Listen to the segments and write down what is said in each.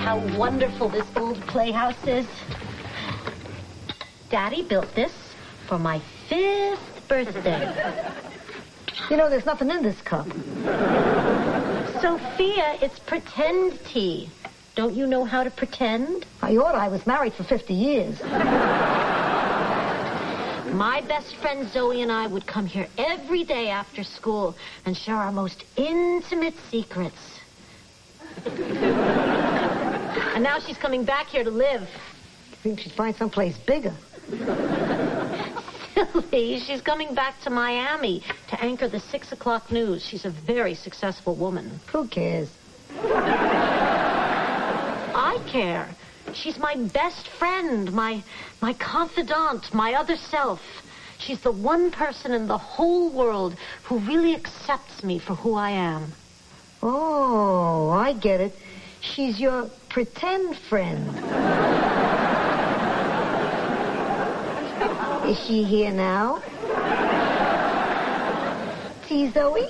how wonderful this old playhouse is? Daddy built this for my 5th birthday. You know, there's nothing in this cup. Sophia, it's pretend tea. Don't you know how to pretend? I ought. I was married for 50 years. My best friend Zoe and I would come here every day after school and share our most intimate secrets. And now she's coming back here to live. I think she'd find someplace bigger. Silly. She's coming back to Miami to anchor the 6 o'clock news. She's a very successful woman. Who cares? I care. She's my best friend, my confidant, my other self. She's the one person in the whole world who really accepts me for who I am. Oh, I get it. She's your pretend friend. Is she here now? See, Zoe?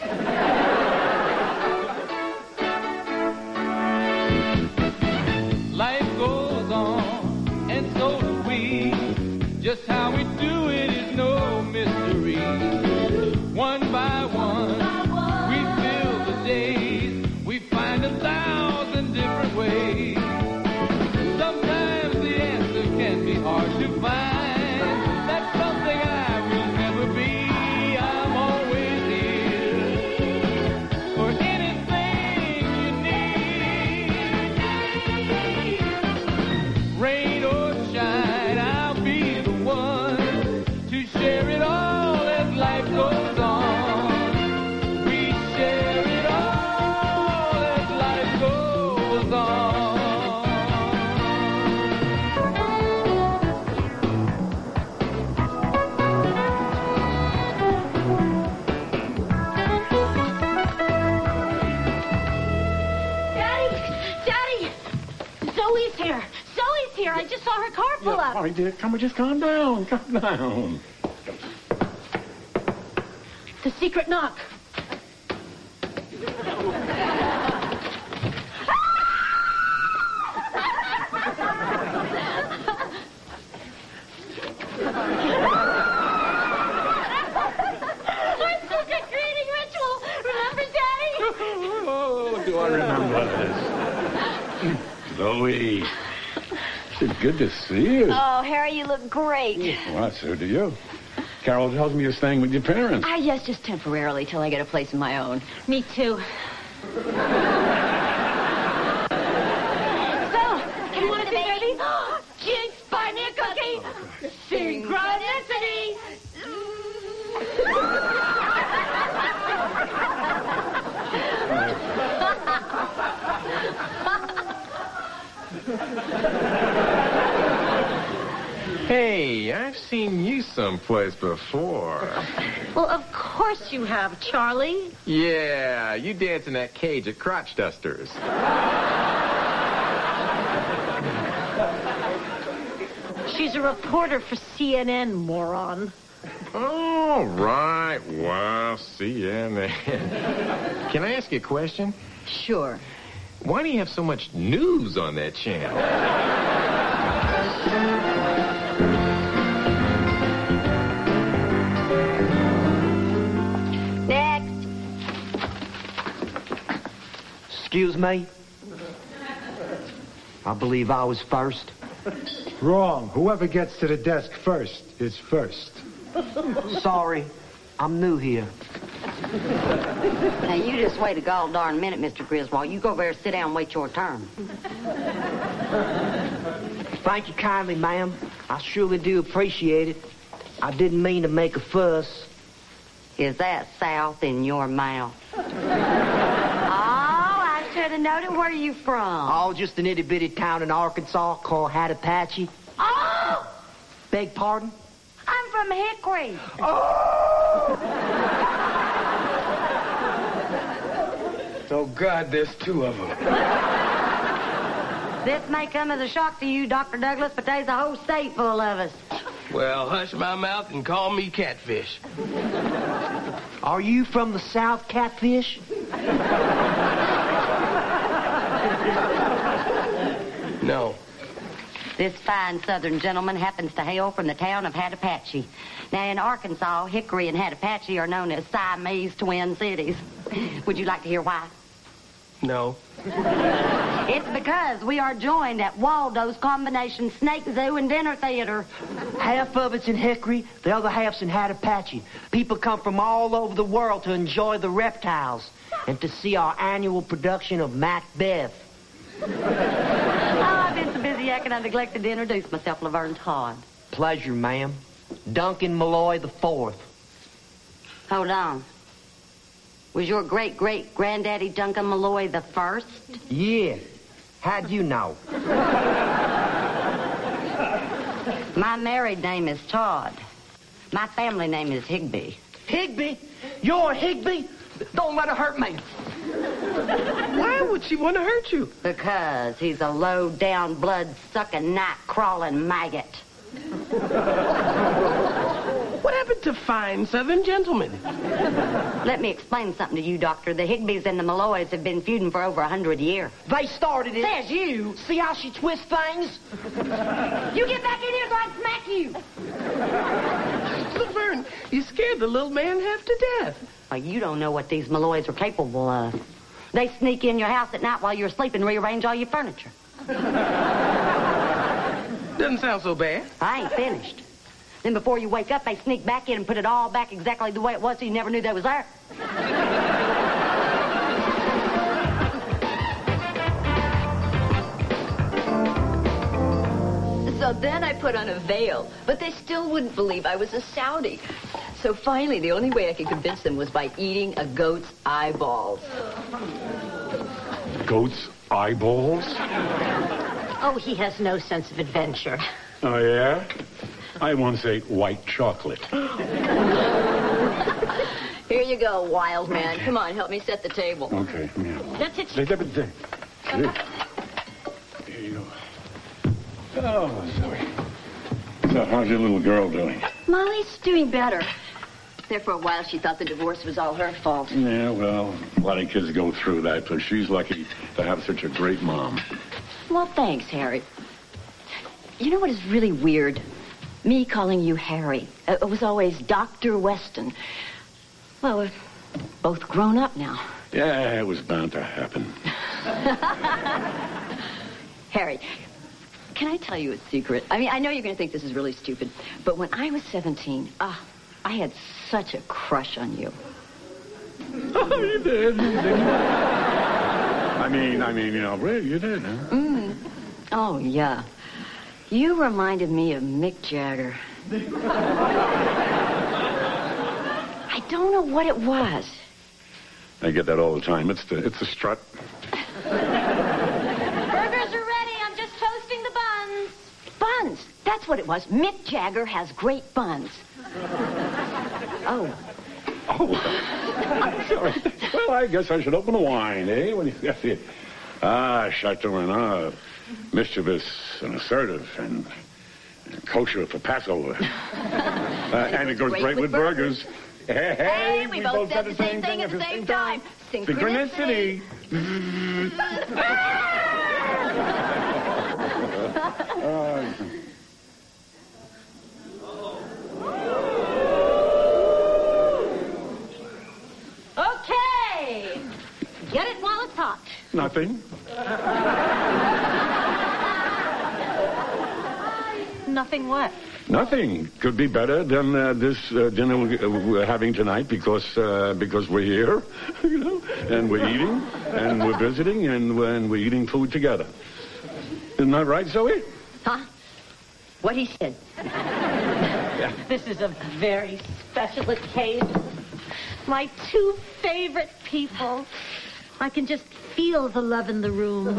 Life goes on, and so do we. Just how we do it is no mystery. One by one, we fill the days. We find 1,000 different ways. Sometimes the answer can be hard to find. That's something I will never be. I'm always here for anything you need. Rain or shine, I'll be the one to share it all as life goes on. We share it all as life goes on. Daddy! Zoe's here. Zoe's here. I just saw her car pull up. All right, dear, just calm down. Calm down. The secret knock. Our secret greeting ritual. Remember, Daddy? Oh, do I remember this? Zoe. It's good to see you. Oh, Harry, you look great. Well, so do you. Carol tells me you're staying with your parents. Yes, just temporarily till I get a place of my own. Me too. So, you want to sing, baby? Jinx, buy me a cookie. Synchronicity. Hey, I've seen you someplace before. Well, of course you have, Charlie. Yeah, you dance in that cage at Crotch Dusters. She's a reporter for CNN, moron. All right, well, CNN. Can I ask you a question? Sure. Why do you have so much news on that channel? Next. Excuse me? I believe I was first. Wrong. Whoever gets to the desk first is first. Sorry, I'm new here. Now, you just wait a gall darn minute, Mr. Griswold. You go over there, sit down, and wait your turn. Thank you kindly, ma'am. I surely do appreciate it. I didn't mean to make a fuss. Is that south in your mouth? Oh, I should have noted. Where are you from? Oh, just an itty-bitty town in Arkansas called Hattapachi. Oh! Beg pardon? I'm from Hickory. So, God, there's two of them. This may come as a shock to you, Dr. Douglas, but there's a whole state full of us. Well, hush my mouth and call me Catfish. Are you from the South, Catfish? No. This fine southern gentleman happens to hail from the town of Hatapatchee. Now, in Arkansas, Hickory and Hatapatchee are known as Siamese twin cities. Would you like to hear why? No. It's because we are joined at Waldo's Combination Snake Zoo and Dinner Theater. Half of it's in Hickory, the other half's in Hatapatchee. People come from all over the world to enjoy the reptiles and to see our annual production of Macbeth. I've been so busy acting I neglected to introduce myself, Laverne Todd. Pleasure, ma'am. Duncan Malloy IV. Hold on. Was your great-great-granddaddy Duncan Malloy the first? Yeah. How'd you know? My married name is Todd. My family name is Higby. Higby? You're Higby? Don't let her hurt me. Why would she want to hurt you? Because he's a low-down, blood-sucking, night-crawling maggot. What happened to fine southern gentlemen? Let me explain something to you, Doctor. The Higbys and the Malloys have been feuding for over 100 years. They started it. Says you. See how she twists things? You get back in here so I smack you. Laverne, you scared the little man half to death. Well, you don't know what these Malloys are capable of. They sneak in your house at night while you're asleep and rearrange all your furniture. Doesn't sound so bad. I ain't finished. Then before you wake up, they sneak back in and put it all back exactly the way it was so you never knew they was there. So then I put on a veil, but they still wouldn't believe I was a Saudi. So finally, the only way I could convince them was by eating a goat's eyeballs. Goat's eyeballs? Oh, he has no sense of adventure. Oh, yeah? I once ate white chocolate. Here you go, wild man. Come on, help me set the table. Okay, yeah. That's it. Here you go. Oh, sorry. So, how's your little girl doing? Molly's doing better. There for a while, she thought the divorce was all her fault. Yeah, well, a lot of kids go through that, but she's lucky to have such a great mom. Well, thanks, Harry. You know what is really weird? Me calling you Harry. It was always Dr. Weston. Well, we're both grown up now. Yeah, it was bound to happen. Harry, can I tell you a secret? I mean, I know you're going to think this is really stupid, but when I was 17, I had such a crush on you. Oh, you did. I mean, you know, really, you did, huh? Oh, yeah. You reminded me of Mick Jagger. I don't know what it was. I get that all the time. It's the strut. Burgers are ready. I'm just toasting the buns. Buns. That's what it was. Mick Jagger has great buns. Oh. Oh, I'm sorry. Well, I guess I should open the wine, eh? What do you think? Chateau Renaud. Mischievous and assertive and kosher for Passover. And it goes great with burgers. Hey, we both said the same thing at the same time. Synchronicity. Okay. Get it while it's hot. Nothing. Nothing what? Nothing could be better than this dinner we're having tonight because we're here, you know, and we're eating, and we're visiting, and we're eating food together. Isn't that right, Zoe? Huh? What he said. This is a very special occasion. My two favorite people. I can just feel the love in the room.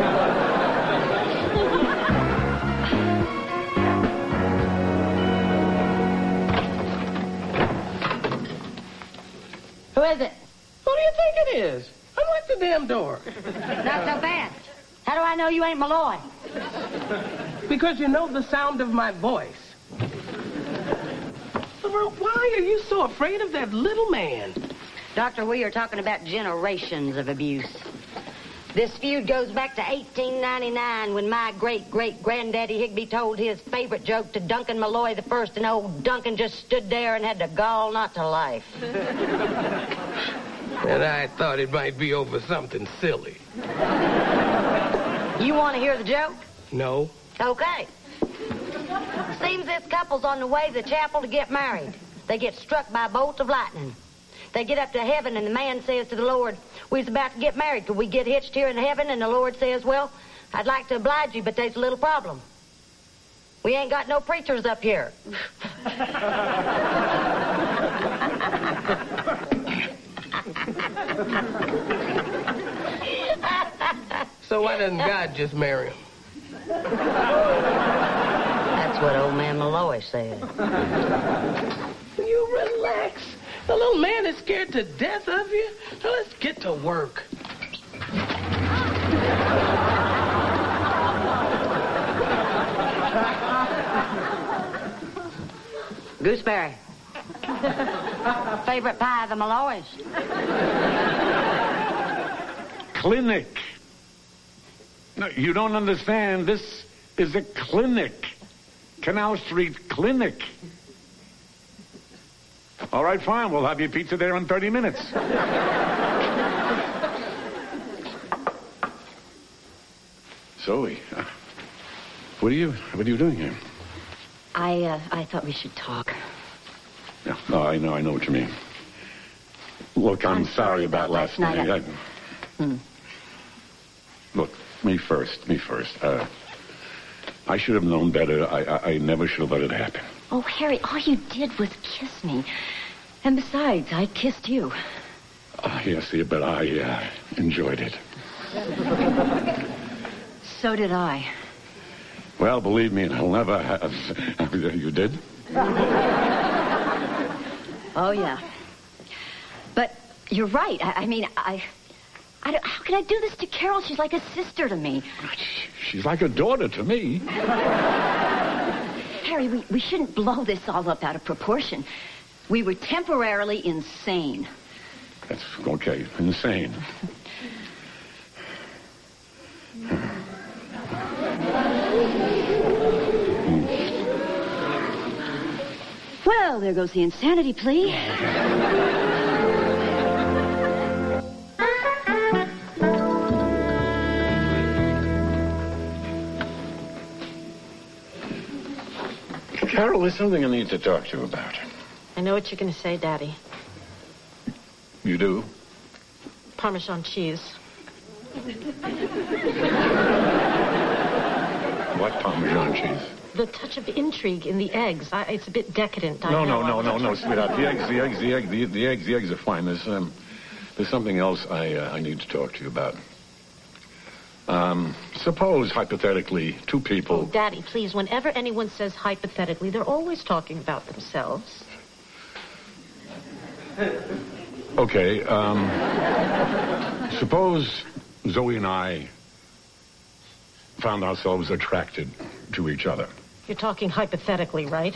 Who is it? Who do you think it is? Unlock the damn door. Not so fast. How do I know you ain't Malloy? Because you know the sound of my voice. Why are you so afraid of that little man? Doctor, we are talking about generations of abuse. This feud goes back to 1899 when my great-great-granddaddy Higby told his favorite joke to Duncan Malloy the First, and old Duncan just stood there and had the gall not to laugh. And I thought it might be over something silly. You want to hear the joke? No. Okay. Seems this couple's on the way to the chapel to get married. They get struck by a bolt of lightning. They get up to heaven, and the man says to the Lord, "We was about to get married. Could we get hitched here in heaven?" And the Lord says, "Well, I'd like to oblige you, but there's a little problem. We ain't got no preachers up here." So why doesn't God just marry him? That's what old man Malloy said. You relax. The little man is scared to death of you. Now let's get to work. Gooseberry. Favorite pie of the Malloys? Clinic. No, you don't understand. This is a clinic. Canal Street Clinic. All right, fine. We'll have your pizza there in 30 minutes. Zoe, what are you doing here? I thought we should talk. Yeah, no, I know what you mean. Look, I'm sorry about last night. Look, me first. I should have known better. I never should have let it happen. Oh, Harry, all you did was kiss me. And besides, I kissed you. Yes, but I enjoyed it. So did I. Well, believe me, I'll never have... You did? Oh, yeah. But you're right. I mean, how can I do this to Carol? She's like a sister to me. She's like a daughter to me. Harry, we shouldn't blow this all up out of proportion. We were temporarily insane. That's okay. Insane. Well, there goes the insanity plea. Carol, there's something I need to talk to you about. I know what you're going to say, Daddy. You do? Parmesan cheese. What Parmesan cheese? The touch of intrigue in the eggs. It's a bit decadent. No, sweetheart. The eggs are fine. There's something else I need to talk to you about. Suppose, hypothetically, two people... Oh, Daddy, please, whenever anyone says hypothetically, they're always talking about themselves. Okay, suppose Zoe and I found ourselves attracted to each other. You're talking hypothetically, right?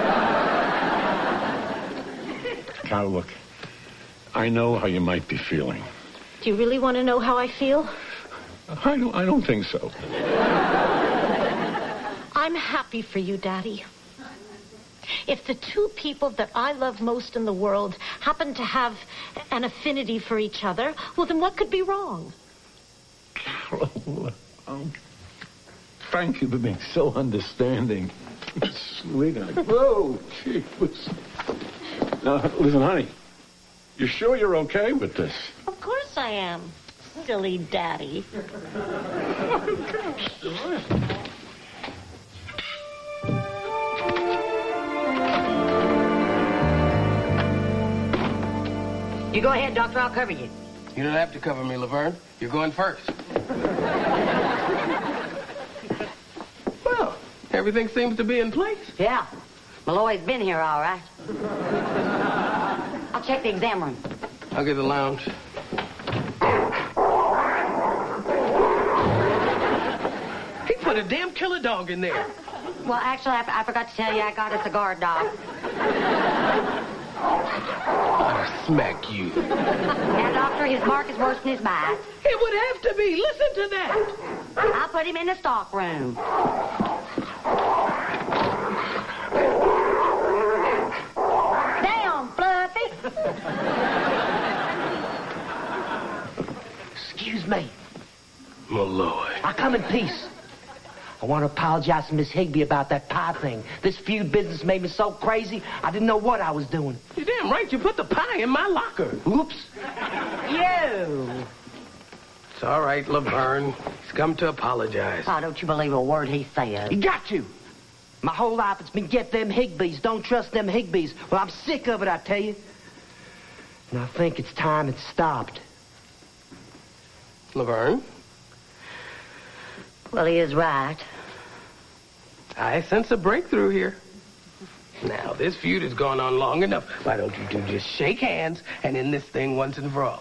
Carol, look, I know how you might be feeling. Do you really want to know how I feel? I don't think so. I'm happy for you, Daddy. If the two people that I love most in the world happen to have an affinity for each other, well, then what could be wrong? Carol, thank you for being so understanding. Sweetheart. Whoa, gee whiz. Now, listen, honey. You sure you're okay with this? Of course I am, silly Daddy. You go ahead, Doctor. I'll cover you. You don't have to cover me, Laverne. You're going first. Well, everything seems to be in place. Yeah. Malloy's been here, all right. I'll check the exam room. I'll get the lounge. He put a damn killer dog in there. Well, actually, I forgot to tell you I got us a guard dog. I'll smack you. Now, Doctor, his mark is worse than his bite. It would have to be. Listen to that. I'll put him in the stock room. Down, Fluffy. Excuse me. My Lord. I come in peace. I want to apologize to Miss Higby about that pie thing. This feud business made me so crazy, I didn't know what I was doing. You're damn right you put the pie in my locker. Oops. You. It's all right, Laverne. He's come to apologize. Oh, don't you believe a word he said. You got to. My whole life it's been get them Higbees. Don't trust them Higbees. Well, I'm sick of it, I tell you. And I think it's time it stopped. Laverne? Well, he is right. I sense a breakthrough here. Now, this feud has gone on long enough. Why don't you two just shake hands and end this thing once and for all?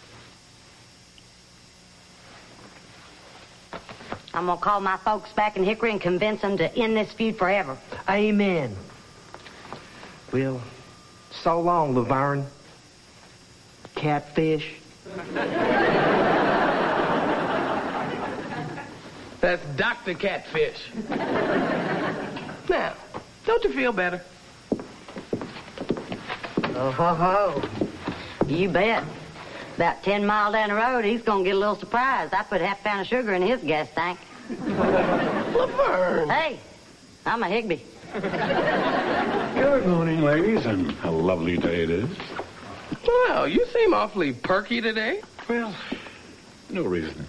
I'm going to call my folks back in Hickory and convince them to end this feud forever. Amen. Well, so long, Laverne. Catfish. That's Dr. Catfish. Now, don't you feel better? Oh, ho, ho. You bet. About 10 miles down the road, he's going to get a little surprised. I put half a pound of sugar in his gas tank. Laverne. Hey, I'm a Higby. Good morning, ladies, and a lovely day it is. Well, you seem awfully perky today. Well, no reason.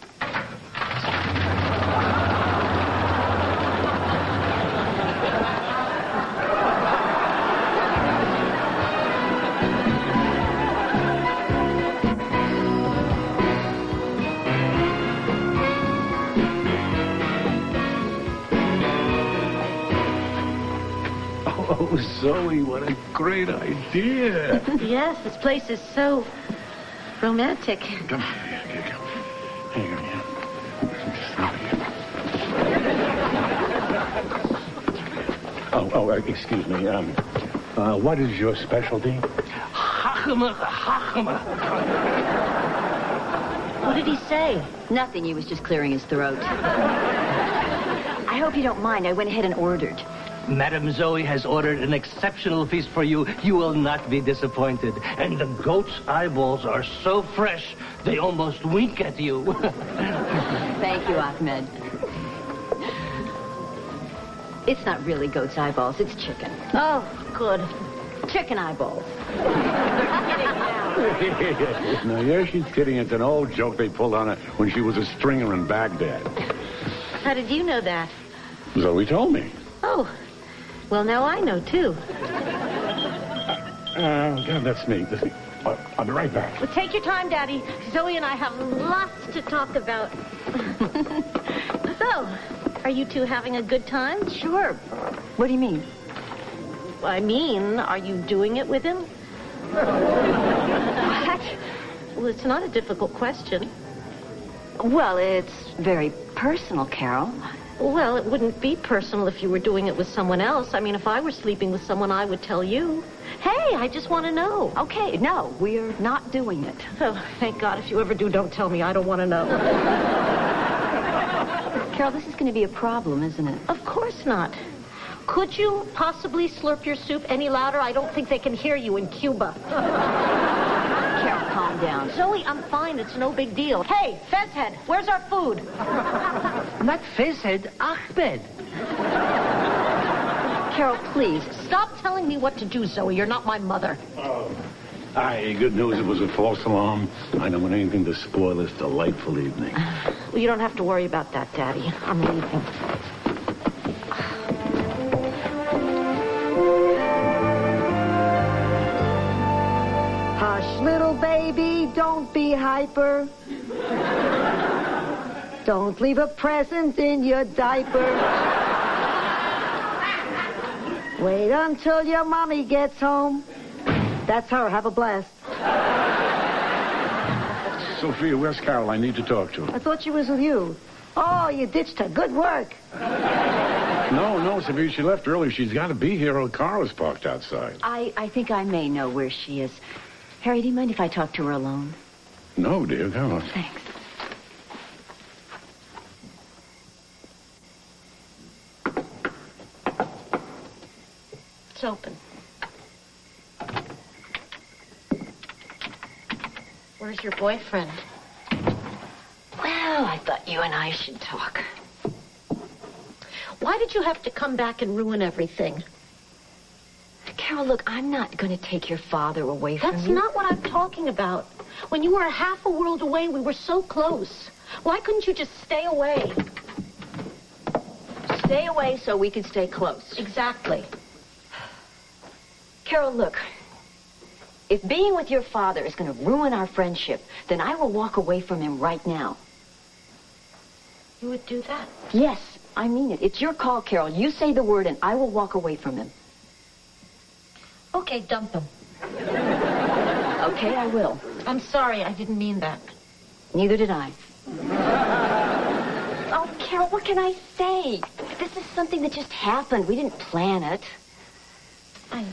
Oh, Zoe, what a great idea. Yes, this place is so romantic. Come on, here, come. Hang on here. Excuse me. What is your specialty? What did he say? Nothing. He was just clearing his throat. I hope you don't mind. I went ahead and ordered. Madame Zoe has ordered an exceptional feast for you. You will not be disappointed. And the goat's eyeballs are so fresh, they almost wink at you. Thank you, Ahmed. It's not really goat's eyeballs. It's chicken. Oh, good. Chicken eyeballs. No, yeah, she's kidding. It's an old joke they pulled on her when she was a stringer in Baghdad. How did you know that? Zoe told me. Oh, well, now I know, too. God, that's me. I'll be right back. Well, take your time, Daddy. Zoe and I have lots to talk about. So, are you two having a good time? Sure. What do you mean? I mean, are you doing it with him? What? Well, it's not a difficult question. Well, it's very personal, Carol. Well, it wouldn't be personal if you were doing it with someone else. I mean, if I were sleeping with someone, I would tell you. Hey, I just want to know. Okay, no, we're not doing it. Oh, thank God. If you ever do, don't tell me. I don't want to know. Carol, this is going to be a problem, isn't it? Of course not. Could you possibly slurp your soup any louder? I don't think they can hear you in Cuba. Carol, calm down. Zoe, I'm fine. It's no big deal. Hey, Fezzhead, where's our food? Not Fezzhead, Ahmed. Carol, please, stop telling me what to do, Zoe. You're not my mother. Oh. Aye, good news. It was a false alarm. I don't want anything to spoil this delightful evening. Well, you don't have to worry about that, Daddy. I'm leaving. Hush, little baby, don't be hyper. Don't leave a present in your diaper. Wait until your mommy gets home. That's her. Have a blast. Sophia, where's Carol? I need to talk to her. I thought she was with you. Oh, you ditched her. Good work. No, Sophia, she left early. She's got to be here. Her car was parked outside. I think I may know where she is. Harry, do you mind if I talk to her alone? No, dear, come on. Thanks. It's open. Where's your boyfriend? Well, I thought you and I should talk. Why did you have to come back and ruin everything? Carol, look, I'm not going to take your father away from you. That's not what I'm talking about. When you were half a world away, we were so close. Why couldn't you just stay away? Stay away so we could stay close. Exactly. Carol, look. If being with your father is going to ruin our friendship, then I will walk away from him right now. You would do that? Yes, I mean it. It's your call, Carol. You say the word and I will walk away from him. Okay, dump him. Okay, I will. I'm sorry, I didn't mean that. Neither did I. Oh, Carol, what can I say? This is something that just happened. We didn't plan it. I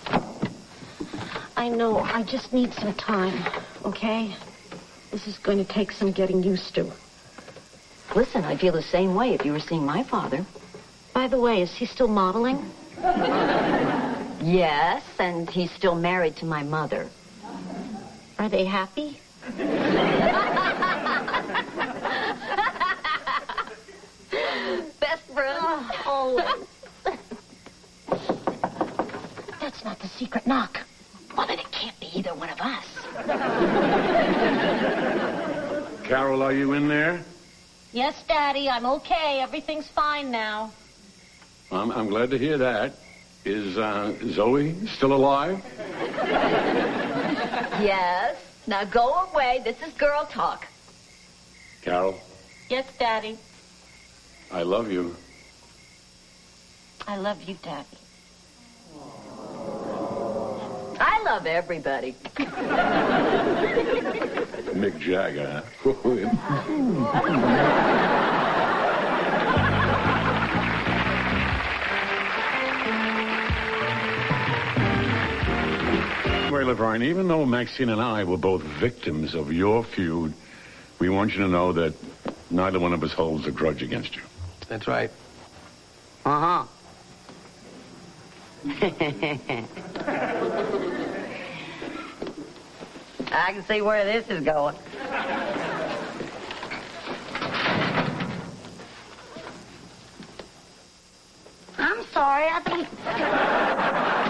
know. I just need some time, okay? This is going to take some getting used to. Listen, I'd feel the same way if you were seeing my father. By the way, is he still modeling? Yes, and he's still married to my mother. Are they happy? Best friends. Always. That's not the secret knock. Well, then it can't be either one of us. Carol, are you in there? Yes, Daddy, I'm okay. Everything's fine now. I'm glad to hear that. Is Zoe still alive? Yes. Now go away. This is girl talk. Carol, Yes, Daddy. I love you. I love you, Daddy. I love everybody. Mick Jagger, huh? Well, Laverne, even though Maxine and I were both victims of your feud, we want you to know that neither one of us holds a grudge against you. That's right. Uh-huh. I can see where this is going. I'm sorry, I think...